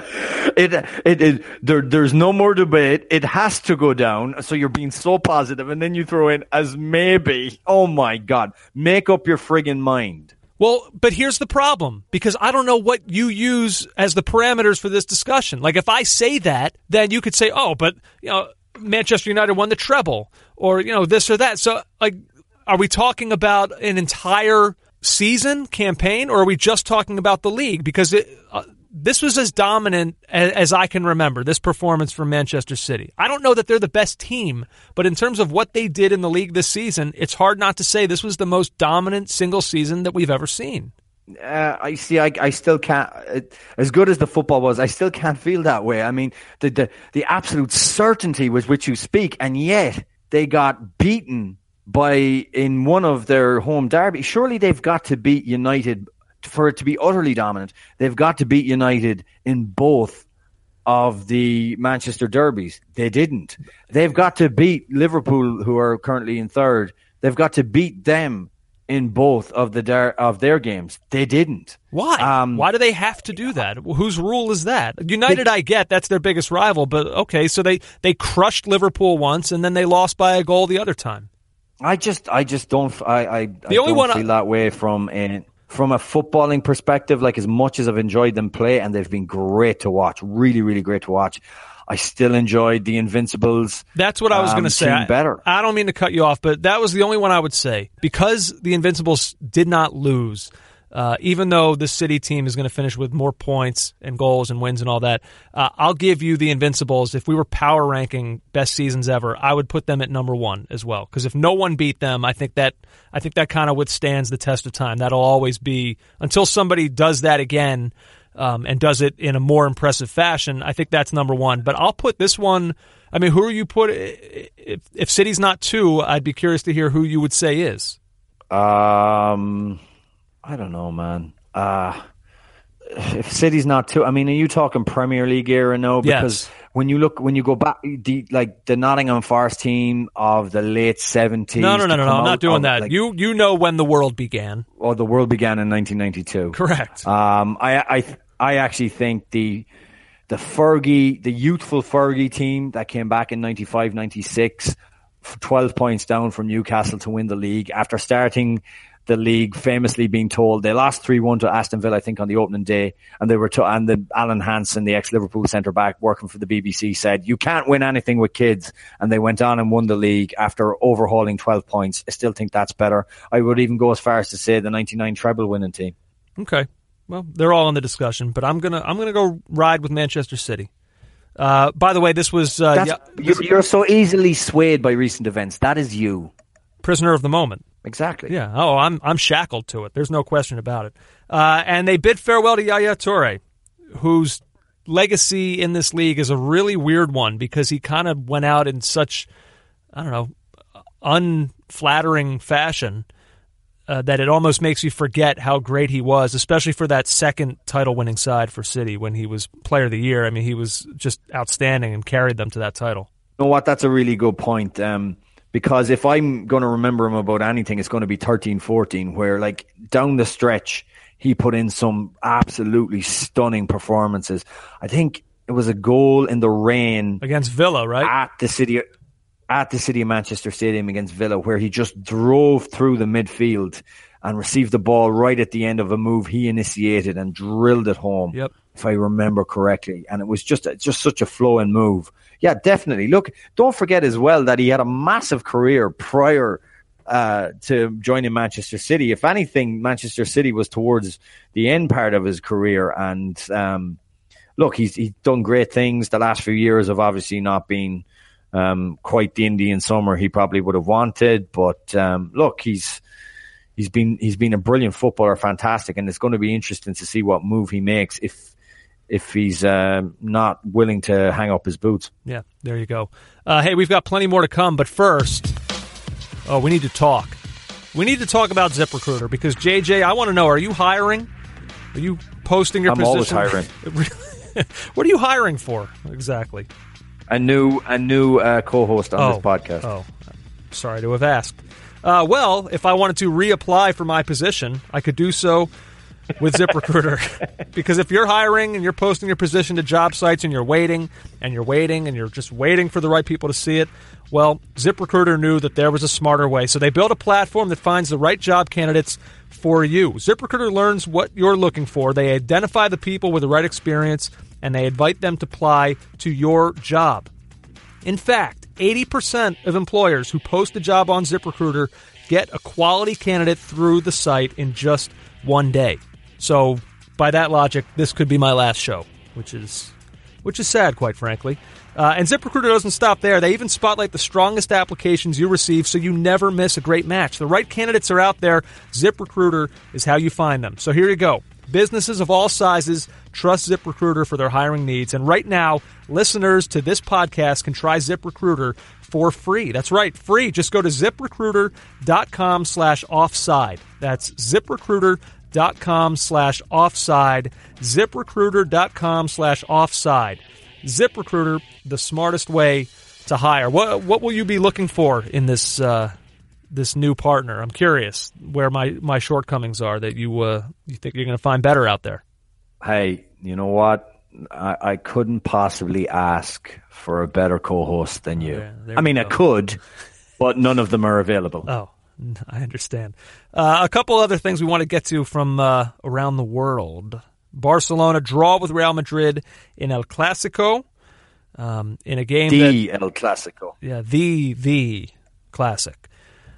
it, it, it, there, there's no more debate. It has to go down. So you're being so positive, and then you throw in as maybe. Oh my God. Make up your friggin' mind. Well, but here's the problem, because I don't know what you use as the parameters for this discussion. Like, if I say that, then you could say, oh, but, you know, Manchester United won the treble, or, you know, this or that. So, like, are we talking about an entire season campaign, or are we just talking about the league? Because it, uh, this was as dominant as, as I can remember, this performance from Manchester City. I don't know that they're the best team, but in terms of what they did in the league this season, it's hard not to say this was the most dominant single season that we've ever seen. Uh, I see. I, I still can't. It, as good as the football was, I still can't feel that way. I mean, the, the the absolute certainty with which you speak, and yet they got beaten by in one of their home derbies. Surely they've got to beat United for it to be utterly dominant. They've got to beat United in both of the Manchester derbies. They didn't. They've got to beat Liverpool, who are currently in third. They've got to beat them in both of the der- of their games. They didn't. Why? Um, Why do they have to do that? Whose rule is that? United, they, I get, that's their biggest rival, but okay, so they, they crushed Liverpool once, and then they lost by a goal the other time. I just, I just don't, I, I, the I only don't one feel I, that way from a, from a footballing perspective. Like, as much as I've enjoyed them play, and they've been great to watch, really, really great to watch, I still enjoyed the Invincibles. That's what I was um, going to say. I, better. I don't mean to cut you off, but that was the only one I would say. Because the Invincibles did not lose, uh, even though the City team is going to finish with more points and goals and wins and all that, uh, I'll give you the Invincibles. If we were power ranking best seasons ever, I would put them at number one as well. Because if no one beat them, I think that I think that kind of withstands the test of time. That'll always be, until somebody does that again, Um, and does it in a more impressive fashion, I think that's number one. But I'll put this one, I mean, who are you put, if, if City's not two, I'd be curious to hear who you would say is. Um, I don't know, man. Uh, if City's not two, I mean, are you talking Premier League era? No, because yes. when you look, when you go back, the, like the Nottingham Forest team of the late seventies. No, no, no, no, no, I'm not doing that. Like, you, you know when the world began. Or the world began in nineteen ninety-two. Correct. Um, I, I, I actually think the the Fergie, the youthful Fergie team that came back in ninety-five ninety-six, twelve points down from Newcastle to win the league after starting the league, famously being told they lost three one to Aston Villa, I think, on the opening day, and they were to, and the Alan Hansen, the ex-Liverpool centre back working for the B B C, said you can't win anything with kids, and they went on and won the league after overhauling twelve points. I still think that's better. I would even go as far as to say the ninety-nine treble winning team. Okay. Well, they're all in the discussion, but I'm gonna I'm gonna go ride with Manchester City. Uh, by the way, this was uh, That's, yeah, you're, you're so easily swayed by recent events. That is you, prisoner of the moment. Exactly. Yeah. Oh, I'm I'm shackled to it. There's no question about it. Uh, and they bid farewell to Yaya Toure, whose legacy in this league is a really weird one because he kind of went out in such, I don't know, unflattering fashion. Uh, that it almost makes you forget how great he was, especially for that second title-winning side for City when he was Player of the Year. I mean, he was just outstanding and carried them to that title. You know what? That's a really good point. Um, because if I'm going to remember him about anything, it's going to be thirteen fourteen, where, like, down the stretch, he put in some absolutely stunning performances. I think it was a goal in the rain against Villa, right? At the City. At the City of Manchester Stadium against Villa, where he just drove through the midfield and received the ball right at the end of a move he initiated and drilled it home, yep. if I remember correctly. And it was just just such a flowing move. Yeah, definitely. Look, don't forget as well that he had a massive career prior uh, to joining Manchester City. If anything, Manchester City was towards the end part of his career. And um, look, he's, he's done great things. The last few years have obviously not been Um, quite the Indian summer he probably would have wanted, but um, look, he's he's been he's been a brilliant footballer, fantastic, and it's going to be interesting to see what move he makes if if he's uh, not willing to hang up his boots. Yeah, there you go. Uh, hey, we've got plenty more to come, but first, oh, we need to talk. We need to talk about ZipRecruiter because J J, I want to know: are you hiring? Are you posting your I'm position? I'm always hiring. What are you hiring for exactly? A new a new uh, co-host on oh, this podcast. Oh, sorry to have asked. Uh, well, if I wanted to reapply for my position, I could do so with ZipRecruiter. Because if you're hiring and you're posting your position to job sites and you're waiting and you're waiting and you're just waiting for the right people to see it, well, ZipRecruiter knew that there was a smarter way. So they built a platform that finds the right job candidates for you. ZipRecruiter learns what you're looking for. They identify the people with the right experience, and they invite them to apply to your job. In fact, eighty percent of employers who post a job on ZipRecruiter get a quality candidate through the site in just one day. So, by that logic, this could be my last show, which is which is sad, quite frankly. Uh, and ZipRecruiter doesn't stop there. They even spotlight the strongest applications you receive so you never miss a great match. The right candidates are out there. ZipRecruiter is how you find them. So here you go. Businesses of all sizes trust ZipRecruiter for their hiring needs. And right now, listeners to this podcast can try ZipRecruiter for free. That's right, free. Just go to ZipRecruiter.com slash offside. That's ZipRecruiter.com slash offside. ZipRecruiter.com slash offside. ZipRecruiter, the smartest way to hire. What what will you be looking for in this uh, this new partner? I'm curious where my, my shortcomings are that you uh, you think you're going to find better out there. Hey, you know what? I, I couldn't possibly ask for a better co-host than you. Yeah, I mean, go. I could, but none of them are available. Oh, I understand. Uh, a couple other things we want to get to from uh, around the world. Barcelona draw with Real Madrid in El Clásico, um, in a game the that, El Clásico. Yeah, the the classic.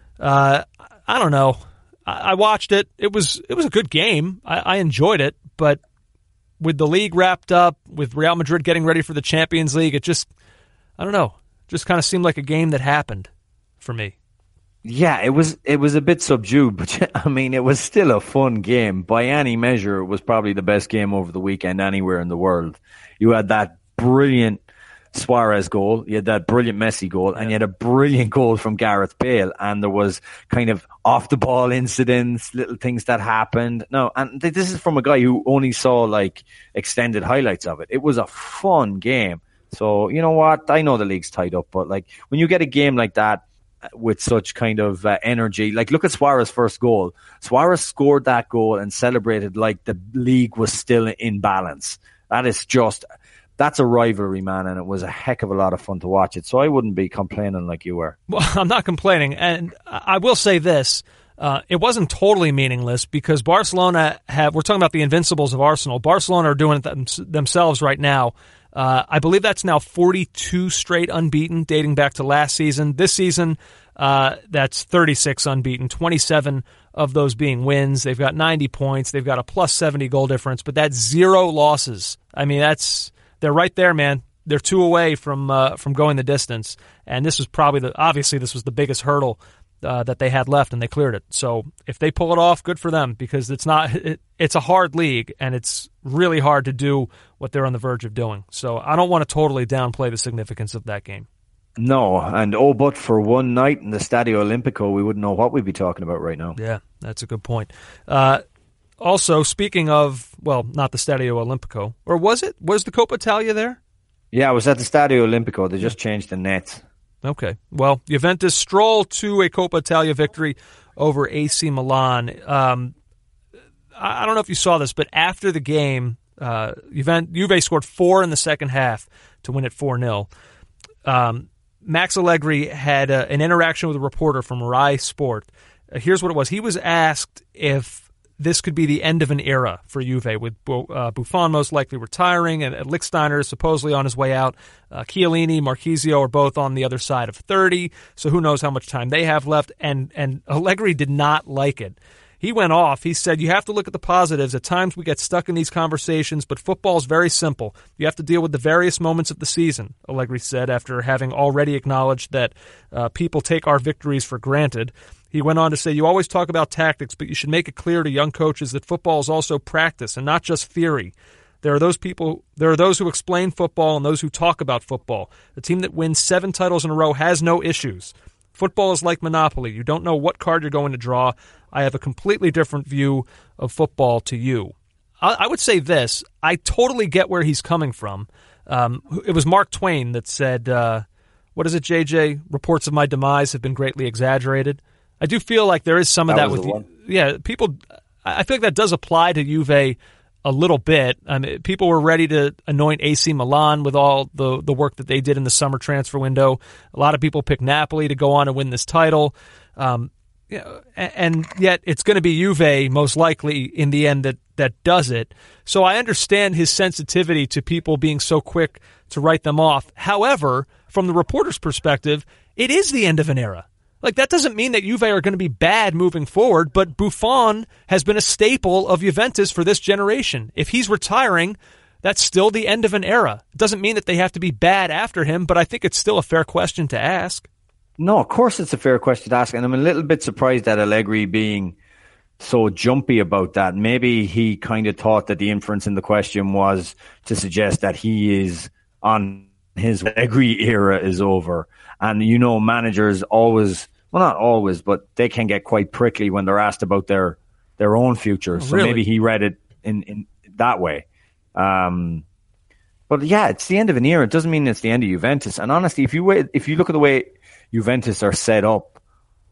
Uh, I don't know. I, I watched it. It was it was a good game. I, I enjoyed it, but with the league wrapped up, with Real Madrid getting ready for the Champions League, it just I don't know. Just kind of seemed like a game that happened for me. Yeah, it was it was a bit subdued, but I mean, it was still a fun game. By any measure, it was probably the best game over the weekend anywhere in the world. You had that brilliant Suarez goal, you had that brilliant Messi goal, yeah. and you had a brilliant goal from Gareth Bale, and there was kind of off-the-ball incidents, little things that happened. No, and this is from a guy who only saw, like, extended highlights of it. It was a fun game. So, you know what? I know the league's tied up, but, like, when you get a game like that, with such kind of uh, energy. Like, look at Suarez's first goal. Suarez scored that goal and celebrated like the league was still in balance. That is just, that's a rivalry, man, and it was a heck of a lot of fun to watch it. So I wouldn't be complaining like you were. Well, I'm not complaining, and I will say this. Uh, it wasn't totally meaningless because Barcelona have, we're talking about the invincibles of Arsenal. Barcelona are doing it them, themselves right now. Uh, I believe that's now forty-two straight unbeaten, dating back to last season. This season, uh, that's thirty-six unbeaten, twenty-seven of those being wins. They've got ninety points. They've got a plus seventy goal difference, but that's zero losses. I mean, that's they're right there, man. They're two away from uh, from going the distance, and this was probably the obviously this was the biggest hurdle uh, that they had left, and they cleared it. So if they pull it off, good for them, because it's not it, it's a hard league, and it's really hard to do what they're on the verge of doing. So I don't want to totally downplay the significance of that game. No, and oh, but for one night in the Stadio Olimpico, we wouldn't know what we'd be talking about right now. Yeah, that's a good point. Uh, also, speaking of, well, not the Stadio Olimpico, or was it? Was the Coppa Italia there? Yeah, it was at the Stadio Olimpico. They just changed the nets. Okay. Well, Juventus stroll to a Coppa Italia victory over A C Milan. Um, I don't know if you saw this, but after the game, uh, Juve, Juve scored four in the second half to win it four nil. Um, Max Allegri had a, an interaction with a reporter from Rai Sport. Uh, here's what it was. He was asked if this could be the end of an era for Juve, with uh, Buffon most likely retiring and Lichtsteiner is supposedly on his way out. Uh, Chiellini, Marchisio are both on the other side of thirty, so who knows how much time they have left. And, and Allegri did not like it. He went off. He said, you have to look at the positives. At times we get stuck in these conversations, but football is very simple. You have to deal with the various moments of the season, Allegri said, after having already acknowledged that uh, people take our victories for granted. He went on to say, you always talk about tactics, but you should make it clear to young coaches that football is also practice and not just theory. There are those people, there are those who explain football and those who talk about football. The team that wins seven titles in a row has no issues. Football is like Monopoly. You don't know what card you're going to draw. I have a completely different view of football to you. I, I would say this. I totally get where he's coming from. Um, it was Mark Twain that said, uh, what is it, J J? Reports of my demise have been greatly exaggerated. I do feel like there is some of that that with the you. one. Yeah, people, I feel like that does apply to Juve a little bit. I mean, people were ready to anoint A C Milan with all the, the work that they did in the summer transfer window. A lot of people picked Napoli to go on and win this title. Um, you know, and yet it's going to be Juve most likely in the end that, that does it. So I understand his sensitivity to people being so quick to write them off. However, from the reporter's perspective, it is the end of an era. Like, that doesn't mean that Juve are going to be bad moving forward, but Buffon has been a staple of Juventus for this generation. If he's retiring, that's still the end of an era. It doesn't mean that they have to be bad after him, but I think it's still a fair question to ask. No, of course it's a fair question to ask, and I'm a little bit surprised at Allegri being so jumpy about that. Maybe he kind of thought that the inference in the question was to suggest that he is on his Allegri era is over. And, you know, managers always, well, not always, but they can get quite prickly when they're asked about their their own future. So really? Maybe he read it in, in that way. Um, but, yeah, it's the end of an era. It doesn't mean it's the end of Juventus. And honestly, if you wait, if you look at the way Juventus are set up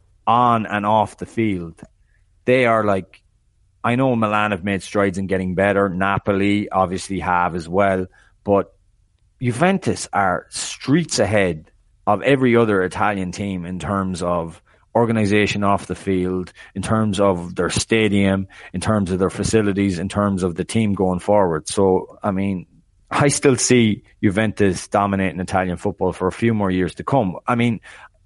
on and off the field, they are like, I know Milan have made strides in getting better. Napoli obviously have as well. But Juventus are streets ahead of every other Italian team in terms of organization off the field, in terms of their stadium, in terms of their facilities, in terms of the team going forward. So, I mean, I still see Juventus dominating Italian football for a few more years to come. I mean,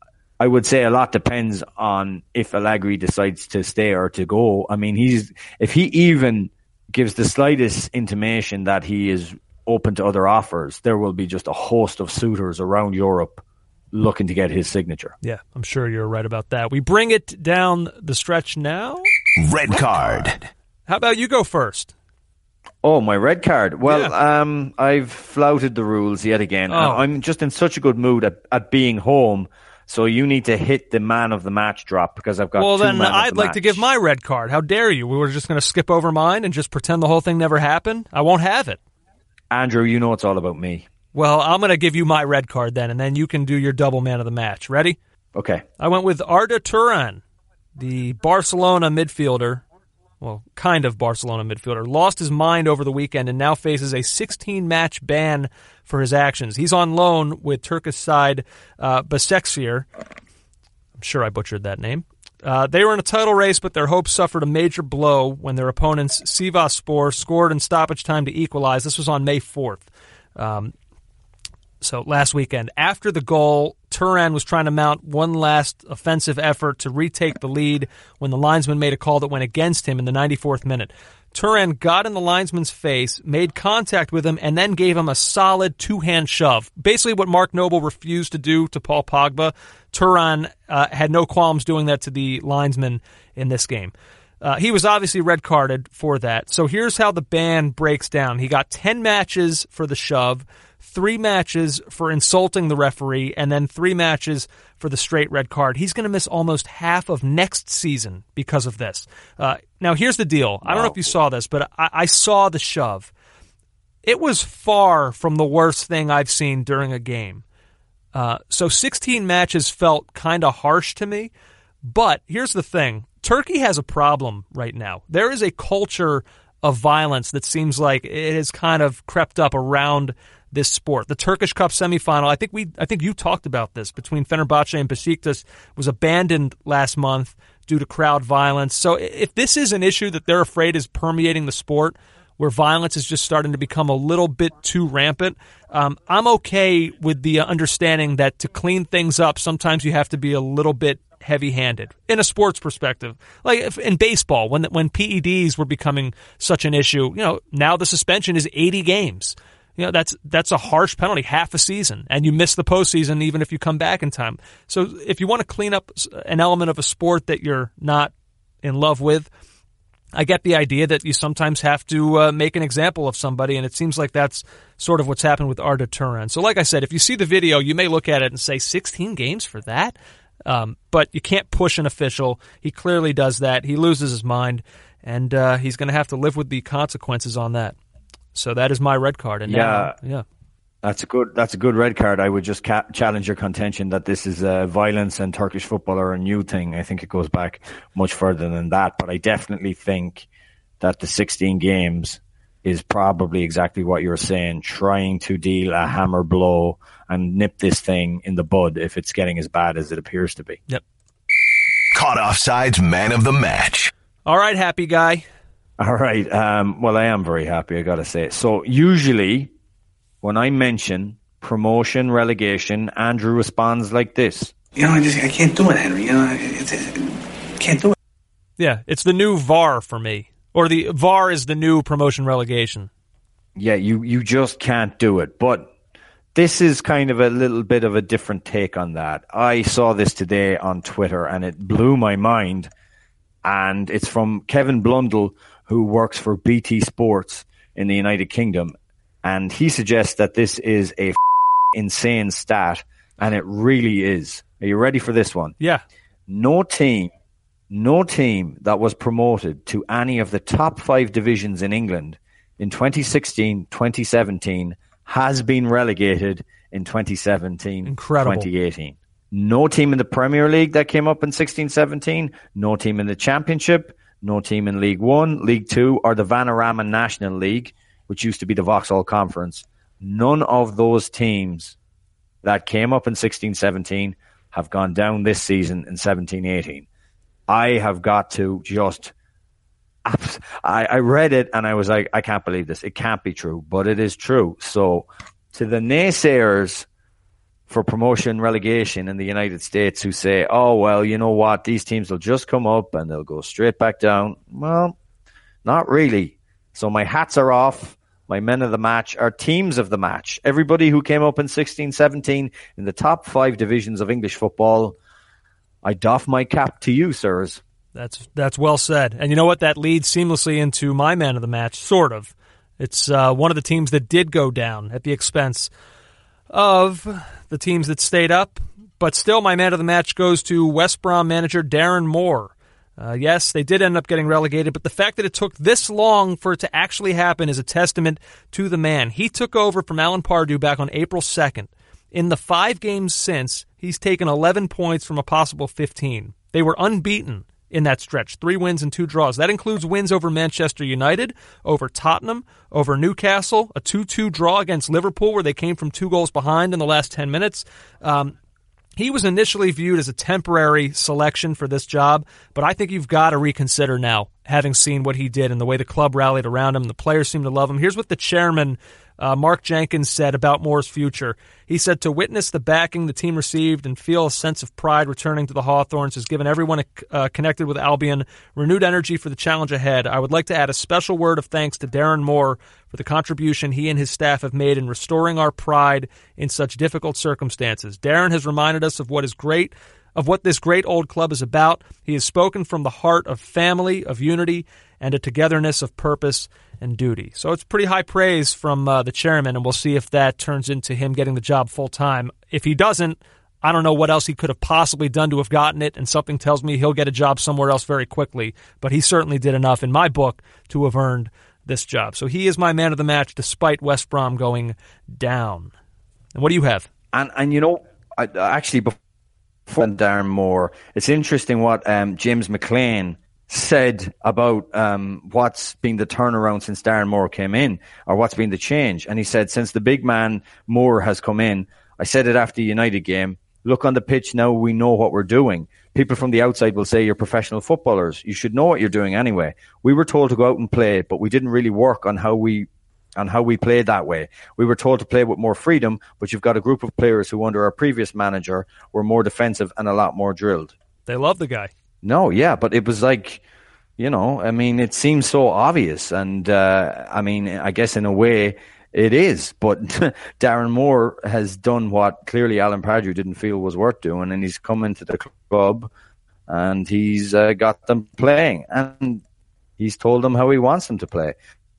I would say a lot depends on if Allegri decides to stay or to go. I mean, he's if he even gives the slightest intimation that he is open to other offers, there will be just a host of suitors around Europe looking to get his signature. Yeah, I'm sure you're right about that. We bring it down the stretch now. Red card. How about you go first? Oh, my red card. Well, yeah. um, I've flouted the rules yet again. Oh. I'm just in such a good mood at, at being home, so you need to hit the man of the match drop because I've got Well, two then man of I'd the like match. to give my red card. How dare you? We were just going to skip over mine and just pretend the whole thing never happened? I won't have it. Andrew, you know it's all about me. Well, I'm going to give you my red card then, and then you can do your double man of the match. Ready? Okay. I went with Arda Turan, the Barcelona midfielder, well, kind of Barcelona midfielder, lost his mind over the weekend and now faces a sixteen-match ban for his actions. He's on loan with Turkish side uh, Başakşehir. I'm sure I butchered that name. Uh, they were in a title race, but their hopes suffered a major blow when their opponents, Sivasspor, scored in stoppage time to equalize. This was on May fourth. Um, So last weekend, after the goal, Turan was trying to mount one last offensive effort to retake the lead when the linesman made a call that went against him in the ninety-fourth minute. Turan got in the linesman's face, made contact with him, and then gave him a solid two-hand shove. Basically what Mark Noble refused to do to Paul Pogba, Turan uh, had no qualms doing that to the linesman in this game. Uh, he was obviously red-carded for that. So here's how the ban breaks down. He got ten matches for the shove, three matches for insulting the referee, and then three matches for the straight red card. He's going to miss almost half of next season because of this. Uh, now, here's the deal. I don't know if you saw this, but I, I saw the shove. It was far from the worst thing I've seen during a game. Uh, so sixteen matches felt kind of harsh to me. But here's the thing. Turkey has a problem right now. There is a culture of violence that seems like it has kind of crept up around this sport. The Turkish Cup semifinal, I think we, I think you talked about this, between Fenerbahce and Besiktas, was abandoned last month due to crowd violence. So if this is an issue that they're afraid is permeating the sport, where violence is just starting to become a little bit too rampant, um, I'm okay with the understanding that to clean things up, sometimes you have to be a little bit heavy-handed in a sports perspective. Like if in baseball, when when P E Ds were becoming such an issue, you know, now the suspension is eighty games. You know, that's that's a harsh penalty, half a season, and you miss the postseason even if you come back in time. So if you want to clean up an element of a sport that you're not in love with, I get the idea that you sometimes have to uh, make an example of somebody, and it seems like that's sort of what's happened with Arda Turan. So like I said, if you see the video, you may look at it and say, sixteen games for that? Um, but you can't push an official. He clearly does that. He loses his mind, and uh, he's going to have to live with the consequences on that. So that is my red card. And yeah, now, yeah, that's a good. That's a good red card. I would just ca- challenge your contention that this is uh, violence and Turkish football are a new thing. I think it goes back much further than that. But I definitely think that the sixteen games is probably exactly what you're saying, trying to deal a hammer blow and nip this thing in the bud if it's getting as bad as it appears to be. Yep. Caught Offside's man of the match. All right, happy guy. All right. Um, well, I am very happy, I got to say. So usually when I mention promotion, relegation, Andrew responds like this. You know, I just I can't do it, Henry. You know, it's, it's, I can't do it. Yeah, it's the new V A R for me. Or the V A R is the new promotion relegation. Yeah, you, you just can't do it. But this is kind of a little bit of a different take on that. I saw this today on Twitter and it blew my mind. And it's from Kevin Blundell, who works for B T Sports in the United Kingdom. And he suggests that this is a f- insane stat. And it really is. Are you ready for this one? Yeah. No team No team that was promoted to any of the top five divisions in England in twenty sixteen twenty seventeen has been relegated in twenty seventeen Incredible. twenty eighteen. No team in the Premier League that came up in sixteen seventeen, no team in the Championship, no team in League One, League Two, or the Vanarama National League, which used to be the Vauxhall Conference. None of those teams that came up in sixteen seventeen have gone down this season in seventeen eighteen. I have got to just, I, I read it and I was like, I can't believe this. It can't be true, but it is true. So to the naysayers for promotion relegation in the United States who say, oh, well, you know what? These teams will just come up and they'll go straight back down. Well, not really. So my hats are off. My men of the match are teams of the match. Everybody who came up in sixteen seventeen in the top five divisions of English football, I doff my cap to you, sirs. That's that's well said. And you know what? That leads seamlessly into my man of the match, sort of. It's uh, one of the teams that did go down at the expense of the teams that stayed up. But still, my man of the match goes to West Brom manager Darren Moore. Uh, yes, they did end up getting relegated, but the fact that it took this long for it to actually happen is a testament to the man. He took over from Alan Pardew back on April second. In the five games since, he's taken eleven points from a possible fifteen. They were unbeaten in that stretch, three wins and two draws. That includes wins over Manchester United, over Tottenham, over Newcastle, a two two draw against Liverpool where they came from two goals behind in the last ten minutes. Um, he was initially viewed as a temporary selection for this job, but I think you've got to reconsider now, having seen what he did and the way the club rallied around him. The players seem to love him. Here's what the chairman, Uh, Mark Jenkins, said about Moore's future. He said, to witness the backing the team received and feel a sense of pride returning to the Hawthorns has given everyone uh, connected with Albion renewed energy for the challenge ahead. I would like to add a special word of thanks to Darren Moore for the contribution he and his staff have made in restoring our pride in such difficult circumstances. Darren has reminded us of what is great, of what this great old club is about. He has spoken from the heart of family, of unity, and a togetherness of purpose and duty. So it's pretty high praise from uh, the chairman, and we'll see if that turns into him getting the job full-time. If he doesn't, I don't know what else he could have possibly done to have gotten it, and something tells me he'll get a job somewhere else very quickly. But he certainly did enough, in my book, to have earned this job. So he is my man of the match, despite West Brom going down. And what do you have? And, and you know, I, actually, before Darren Moore, it's interesting what um, James McLean said about um, what's been the turnaround since Darren Moore came in, or what's been the change. And he said, since the big man Moore has come in, I said it after the United game, look on the pitch now, we know what we're doing. People from the outside will say you're professional footballers. You should know what you're doing anyway. We were told to go out and play, but we didn't really work on how we on how we played that way. We were told to play with more freedom, but you've got a group of players who under our previous manager were more defensive and a lot more drilled. They love the guy. No, yeah, but it was like, you know, I mean, it seems so obvious. And, uh, I mean, I guess in a way it is. But Darren Moore has done what clearly Alan Pardew didn't feel was worth doing. And he's come into the club and he's uh, got them playing. And he's told them how he wants them to play.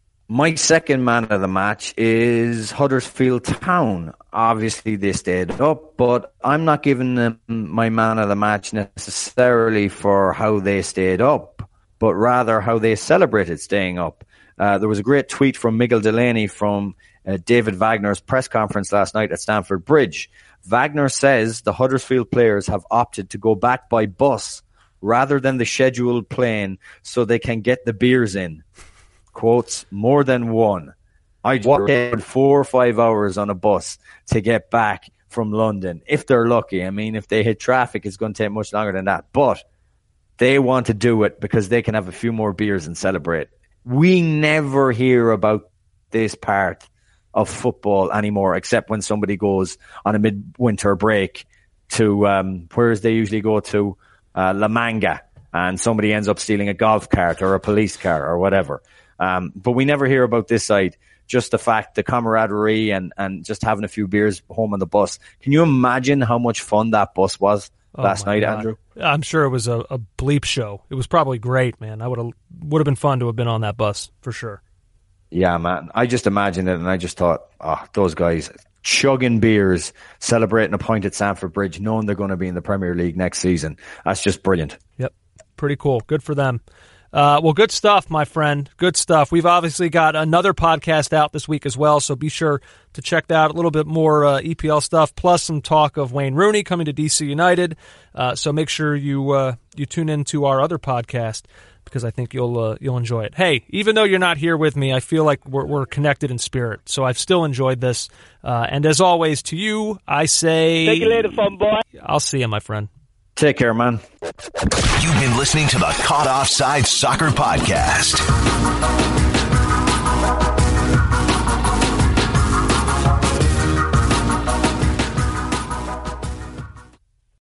My second man of the match is Huddersfield Town. Obviously, they stayed up, but I'm not giving them my man of the match necessarily for how they stayed up, but rather how they celebrated staying up. Uh, there was a great tweet from Miguel Delaney from uh, David Wagner's press conference last night at Stamford Bridge. Wagner says the Huddersfield players have opted to go back by bus rather than the scheduled plane so they can get the beers in. quotes, more than one. I walked four or five hours on a bus to get back from London, if they're lucky. I mean, if they hit traffic, it's going to take much longer than that. But they want to do it because they can have a few more beers and celebrate. We never hear about this part of football anymore, except when somebody goes on a midwinter break to, um, where they usually go to, uh, La Manga, and somebody ends up stealing a golf cart or a police car or whatever. Um, but we never hear about this side. Just the fact, the camaraderie and, and just having a few beers home on the bus. Can you imagine how much fun that bus was oh last night, God. Andrew? I'm sure it was a, a bleep show. It was probably great, man. I would have would have been fun to have been on that bus for sure. Yeah, man. I just imagined it, and I just thought, oh, those guys chugging beers, celebrating a point at Stamford Bridge, knowing they're going to be in the Premier League next season. That's just brilliant. Yep, pretty cool. Good for them. Uh, well, good stuff, my friend. Good stuff. We've obviously got another podcast out this week as well, so be sure to check that out. A little bit more uh, E P L stuff, plus some talk of Wayne Rooney coming to D C United. Uh, so make sure you uh, you tune into our other podcast because I think you'll uh, you'll enjoy it. Hey, even though you're not here with me, I feel like we're, we're connected in spirit, so I've still enjoyed this. Uh, and as always, to you, I say... Take it later, fun boy. I'll see you, my friend. Take care, man. You've been listening to the Caught Offside Soccer Podcast.